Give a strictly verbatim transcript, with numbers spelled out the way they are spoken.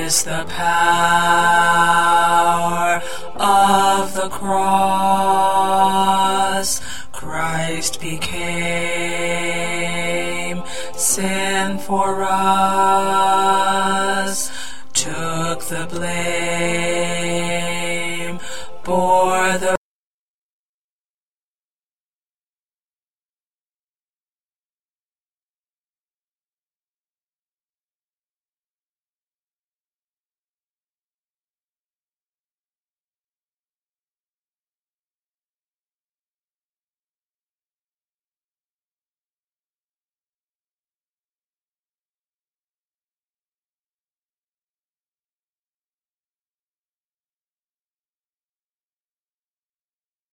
is the power of the cross. Christ became sin for us, took the blame